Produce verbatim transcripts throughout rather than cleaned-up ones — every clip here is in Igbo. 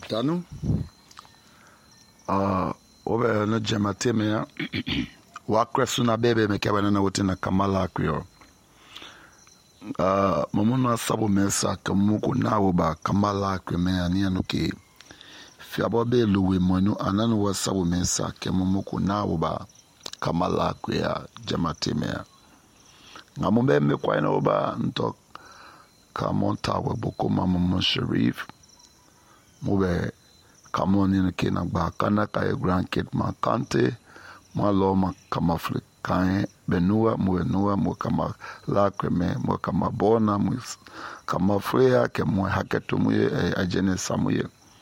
Tanu uh obe no jamate me wa kresu na bebe me kaba na wote na kamala akyo uh mamuno sabo mensa kamuko na wo ba kamala akyo me ani anuke fi abobe luwe monu ananu wa sabo mensa kamuko na wo ba kamala akyo jamate me ngamombe me kwa na wo ba nto kamonta we boko mama Sharif mube kamon in kina ba kana ka grandkid ma kante ma lo ma kama afrikain benua mu benua mu kama la kreme mu kama bona mu kama freya ke mu haketu mu a jene samuye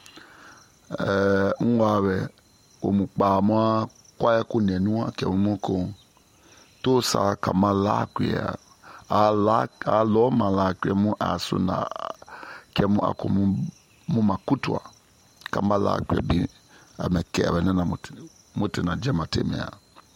eh nwawe o mu pa mo kwa ku nenu ke mu ko to sa kama la kwa ala alo mala kremu asuna ke mu akomu mu makutwa kamala kwebi amekeba nena muti muti na jamate mea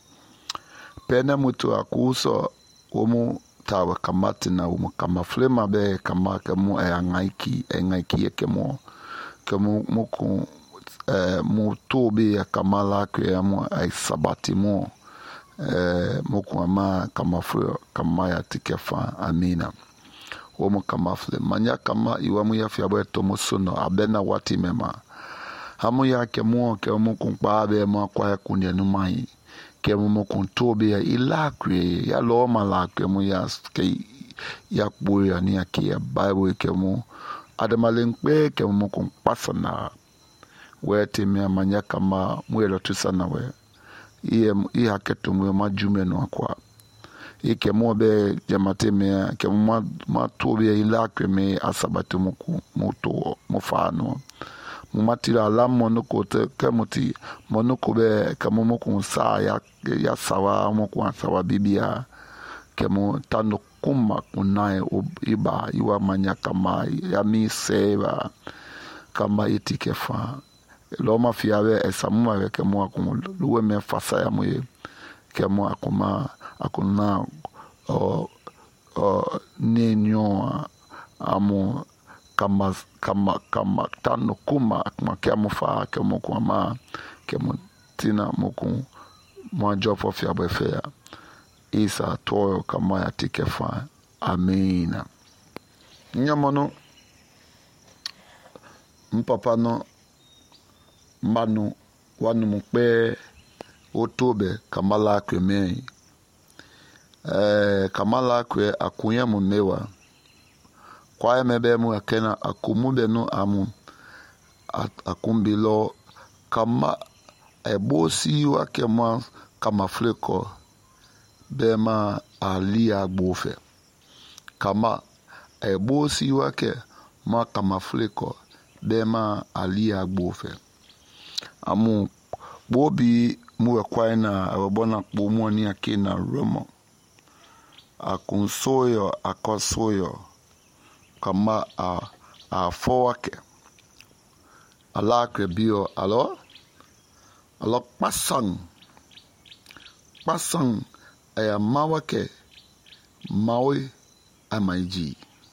pena mutu akuso omu tawa kamati na umu kama flema be kama kemu e ngaiki e ngaiki ye kemu kemu muku e, mu tobi ya kamala kwe mu ai sabati mu e, muku ama kama frio kama ya tikefa amina omu kama flema manya kama iwamu ya fiabo etomo sono abena wati mema hamu ya kemu kemu kumpa be ma kwa kunya numai kemu mo kuntobe ya ilakwe ya lo malakwe mu ya ke ya boya ni akia bible kemu adamalenkpe kemu mo kumpasa na wete me manya kama mwelo tusana we iye i haketu mu majume no akwa ike mo be jamate me kemu ma, ma tobe ya ilakwe me asabatu mu muto mufano mumatira la monoko te kemuti monoko be kamo ko sa ya ya sawa mo ko sawa bibia kemo tano kuma kunae iba iwa manya kama ya mi seva kama itikefa lo mafia be esamuma be kemo akon luwe me fasa ya moye kemo akoma akona o o nenyo amo kama kama kama tano kuma kuma kemo fa kemo kuma kemo tina moku mo jopo fia befea isa toyo kama ya tikefa amina nyamono mpapa no manu wanu mpe otobe kamala kweme eh kamala kwe akunya mumewa kwa mebe mu akena akumube no amu akumbilo kama ebosi wake mwa kama fleko bema alia gbofe kama ebosi wake mwa kama fleko bema alia gbofe amu bobi mu kwa na abona kpomo ni akena romo akunsoyo akosoyo kama a a fowake alakre bio alo alo pasang pasang aya mawake mawi amaiji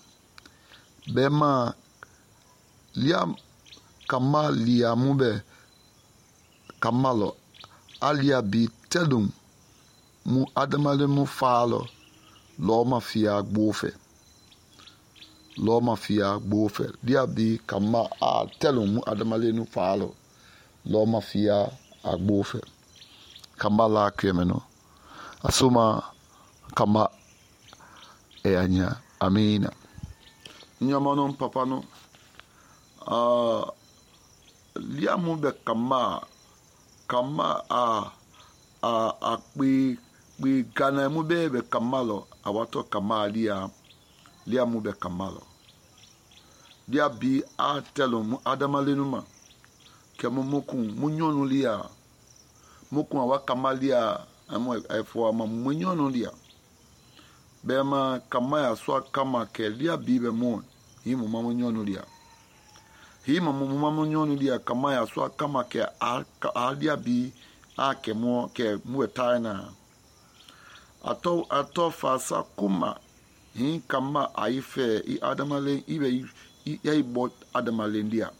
bema liam kama liamube kamalo alia bi telum mu adamale mu falo lo mafia gbofe lo mafia gbofe dia bi kama a telum adamale nu falo lo mafia agbofe kama la kremeno asuma kama e anya amina nyamano papa no ah uh, liamu be kama kama a a a bi bi gana mu be be kamalo awato kama lia lia mu be kamalo dia bi a telo mu adamale numa kemo mokun munyonu lia mokun awa kamalia amo efo ama munyonu lia bema kama ya so kama ke lia bi be mo himu mamunyonu lia himu mamunyonu lia kama ya so kama ke a lia bi a kemo ke muetaina ato ato fasa kuma hin kama aife i adamale ibe i bot adamale ndia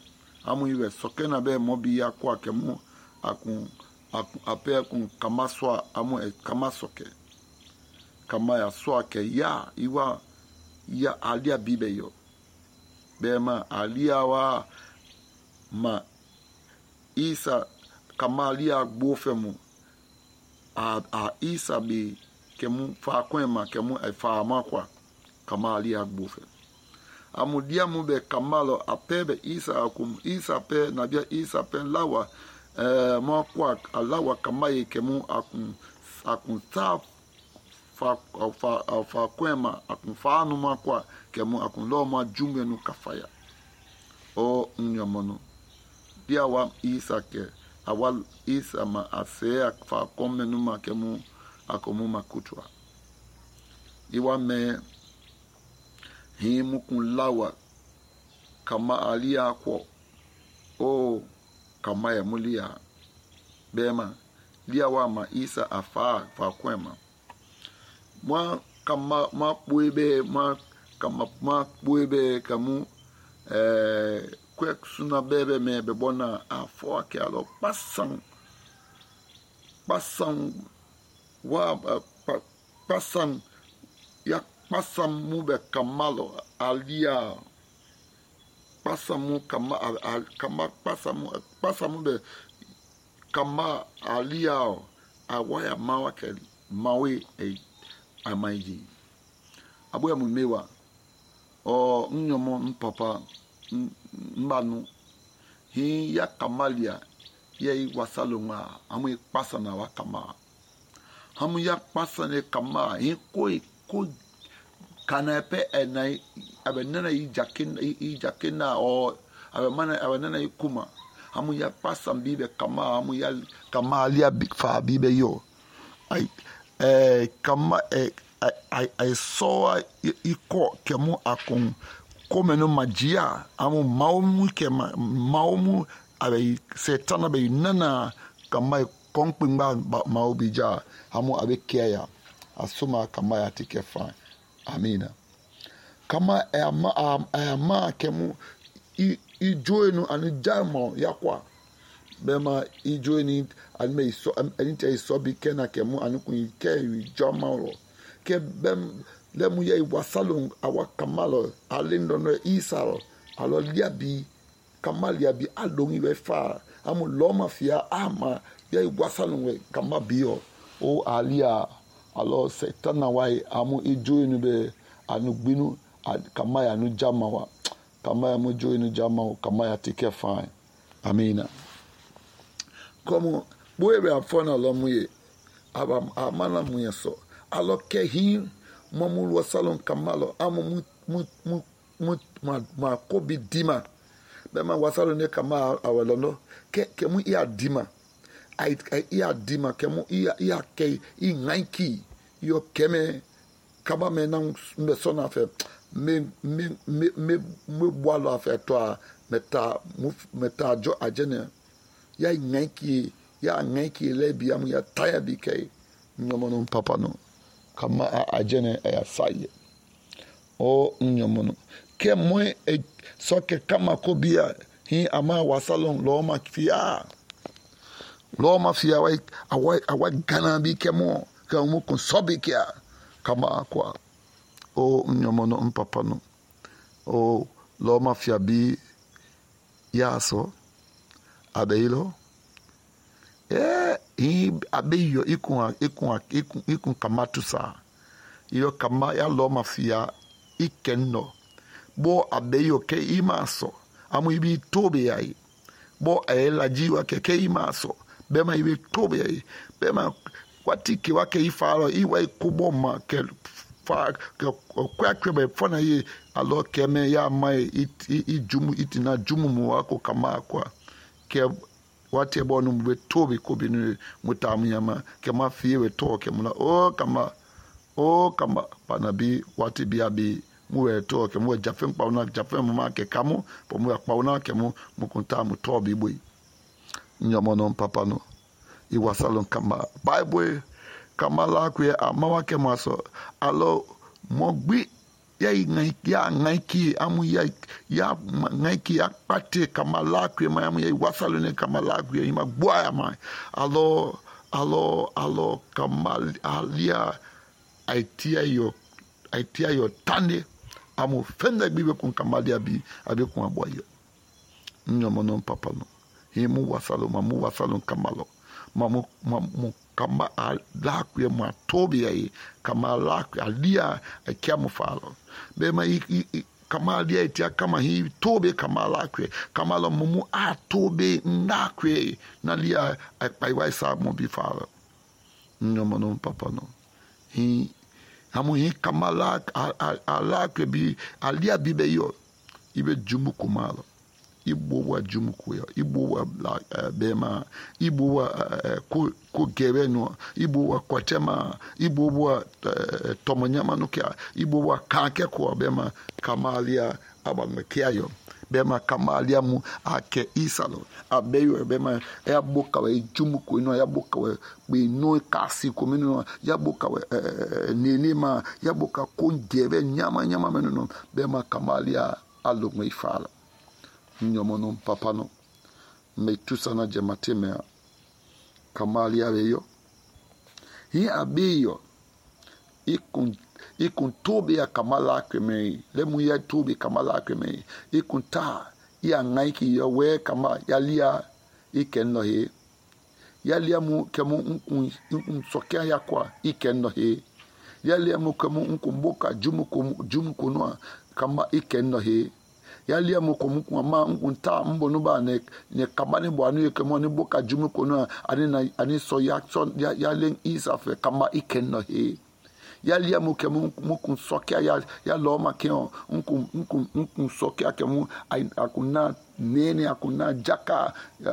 amu iwe soke na be mobi ya kwa kemu akun akun ape akun kama swa amu e kama soke kama ya swa ke ya iwa ya alia bibe yo bema alia wa ma isa kama alia gbofemu a a isa bi kemu fa kwema kemu e fa makwa kama alia gbofe amudia mube kamalo apebe isa akum isa pe nabia isa pe lawa eh makwa alawa kama kemu akun akun sa fa fa fa kwema akun fa no makwa kemu akun lo ma jume no kafaya o nyamono dia wa isa ke awal isa ma ase fa komme no makemu akomu makutwa iwa me himukun lawa kama alia kwa o kama ya mulia bema lia wa ma isa afa fa kwema mwa kama ma puebe ma kama ma puebe kamu eh kwek suna bebe me bebona afo ke alo pasan pasan wa uh, pa, pasan ya pasamu be kamalo alia pasamu kama al, kama pasamu pasamu be kama alia awaya mawa ke mawe e amaiji abuya mumewa o nyomo mpapa mbanu hi ya kamalia ye wasalunga amu pasana wa kama hamu ya pasane kama hi koi ko kana pe enai abenana yi jakin yi jakina o abemana abenana yi kuma hamu ya pasam bibe kama hamu ya kama alia big fa bibe yo ai eh kama eh ai ai so iko kemu akon komeno magia amu maumu kema maumu abe setana be nana kama konkpingba maubija hamu abe keya asuma kama ya tikefa amina kama ayama ayama kemu ijoenu anu jamo yakwa bema ijoeni anme iso anite iso bi kena kemu anu kun ke jama ke bem lemu ye wasalon awa kamalo alindo no isaro alo liabi kamalia bi alongi we fa amu loma fia ama ye wasalon we kamabio o alia alo setana wai amu ijoinu be anu gbinu kamaya nu jamawa kamaya mu joinu jamawa kamaya tike fine amina como boebe afona lo muye aba amana muye so alo ke hin momu wasalon kamalo amu mu mu mu mu ma, ma kobi dima be ma wasalon ne kama awalono ke ke mu ia dima ai ia dima ke mu ia ia ke i nganki yo keme kaba me na me sona fe me me me me me boalo afa to meta meta jo ajene ya nganki ya nganki lebi amu ya taya bike nyomono papa no kama ajene ya saye o nyomono ke moe e, so ke kama kobia hi ama wasalon lo ma fia lo ma fia wa awa awa gana bi ke mo ka mo kon sobi kia kama kwa o nyomono mpapa no o lo ma fia bi yaso abeilo eh i abeyo ikun ikun ikun ikun kamatu sa iyo kama ya lo mafia ikenno bo abeyo ke imaso amu ibi tobe yai bo ela jiwa ke ke imaso bema ibi tobe yai bema watiki wake ifaro iwa ikuboma ke fa kwa kwebe fona ye alo keme ya mai ijumu itina jumu mu wako kama kwa ke wate bonu mbe tobi kobinu mutamyama ke mafiwe to ke mula o kama o kama panabi wate biabi muwe to ke muwe jafen pauna jafen mama ke kamu po muwe pauna ke mu mukunta mu tobi bui nyamono papa no iwasalon kama bible kama la kwe amawa ke maso alo mogbi ya ya ngaiki amu ya ya ngaiki ya pate kamalakwe ma amu ya wasalo ne kamalakwe ima boya ma alo alo alo kamal alia aitia yo aitia yo tande amu fenda bibe kun kamalia bi abe kun aboyo nyomo non papa no himu wasalo mamu wasalo kamalo mamu mamu kama alakwe ma tobi ai kama alakwe alia akiamu falo bema i, i, i kama alia itia kama hi tobe kama alakwe kama lo mumu a tobe ndakwe nalia aiwai sa mo bi falo nyomo non papa no hi amu hi kama alakwe bi alia bibe yo ibe jumu kumalo Igbo wa jumuku ya Igbo wa uh, bema Igbo wa uh, ku, ku gere no Igbo wa kwatema Igbo wa uh, tomonyama nukia Igbo wa kanke kwa bema kamalia abamekia yo bema kamalia mu ake isalo abeyo bema ya boka we jumuku no ya boka we be no kasi komino ya boka we uh, nenema ya boka ku gere nyama nyama meno bema kamalia alumwe ifala nyomono papa no me tusana jemateme kamali abeyo hi abeyo ikun ikun tobe ya kamala kreme le mu ya tobe kamala kreme ikun ta ya ngaiki yo we kama yalia ikenno he yalia mu kemu nkun nkun sokia yakwa ikenno he yalia mu kemu nkumboka jumuku jumuku no kama ikenno he yalia moko muku ma nkunta mbono ba ne ne kabane bo anu yekemo ne boka jumu kono ani na ani so ya so ya, ya len isa fe kama ikenno he yalia moko muku sokia ya ya lo ma keo nku nku nku sokia kemu akuna nene akuna jaka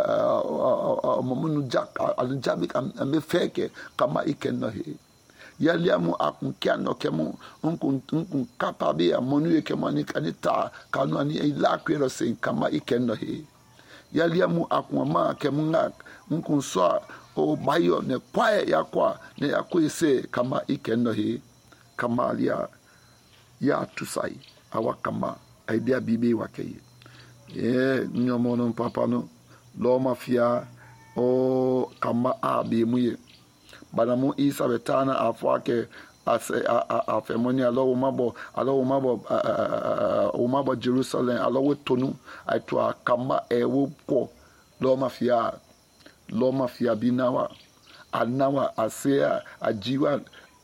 momunu jaka aljabik am feke kama ikenno he yalia mu akunkiano kemu unkun unkun kapabe ya monu yekemo ni kanita kanu ani ilakwero sen kama ikenno he yalia mu akunma kemu ngak unkun so o bayo ne kwae yakwa ne yakwese kama ikenno he kama alia ya tusai awa kama idea bibi wakeye eh nyomono papa no lo mafia o kama abi muye banamu isa betana afwake ase afemoni alo umabo alo umabo umabo Jerusalem alo tonu aitwa kama ewo ko lo mafia lo mafia binawa anawa asea ajiwa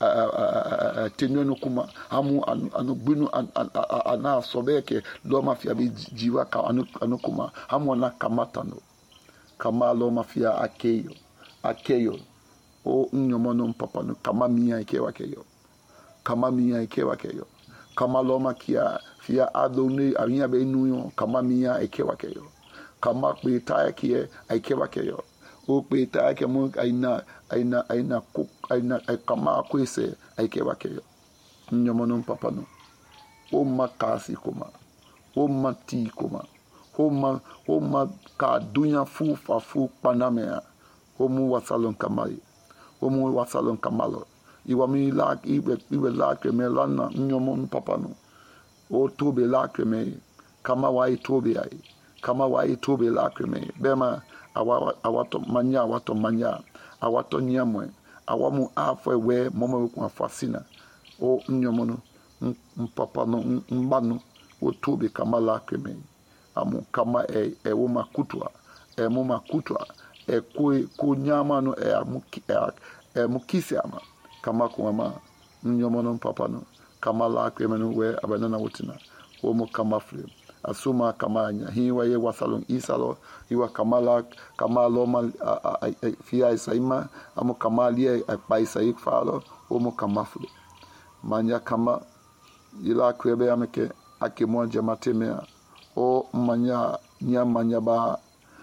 tenyono kuma amu anu gbinu ana sobeke lo mafia bi jiwa ka anu anu kuma amu na kamatano kama lo mafia akeyo akeyo o nyomono papa no kama miya ikewa keyo kama miya ikewa keyo kama loma kia fia adoni aria be nuyo kama miya ikewa keyo kama peta kie ikewa keyo o peta ke mo aina aina aina ku aina kama kwese ikewa keyo nyomono papa no o makasi kuma o mati kuma o ma o ma ka dunya fu fa fu panamea o mu wasalon kamai omu wasalon kamalo iwami lak ibe ibe lakreme lana nyomo papa no o tobe lakreme kama wai tobe ai kama wai tobe lakreme bema awa awato manya awato manya awato nyamwe awamu afwe we momo ku afasina o nyomo no papa no mbano o tobe kama lakreme amu kama e e wo makutwa e mo makutwa e ko ko nyama no e amuki e mukisi ama kama kuma nyomo no papa no kama la kwemenu we abanana wutina wo mo kama fle asuma kama anya hiwa ye wasalon isalo hiwa kama la kama lo mal fia isaima amo kama lie paisa ikfalo wo mo kama fle manya kama ila kwebe ameke akimo jamatemea o manya nya manya ba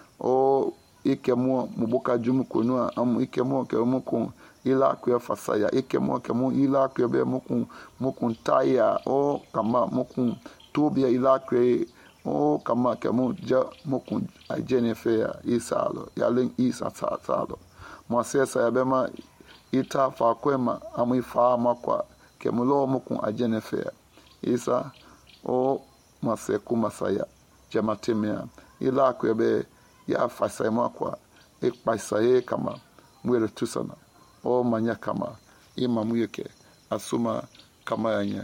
o ikemo muboka jumu konua am ikemo ke muku ila kwa fasaya ikemo ke mu ila kwa be muku muku taya o kama muku tobia ila kwa o kama ke mu ja muku ajenefe isalo yalen isa salo mo sesa ya bema ita fa kwema am ifa makwa ke mulo muku ajenefe isa o maseku masaya jamatemia ila kwebe ya fasema kwa e paisaye kama mwere tusana o manya kama ima muyeke asuma kama yanye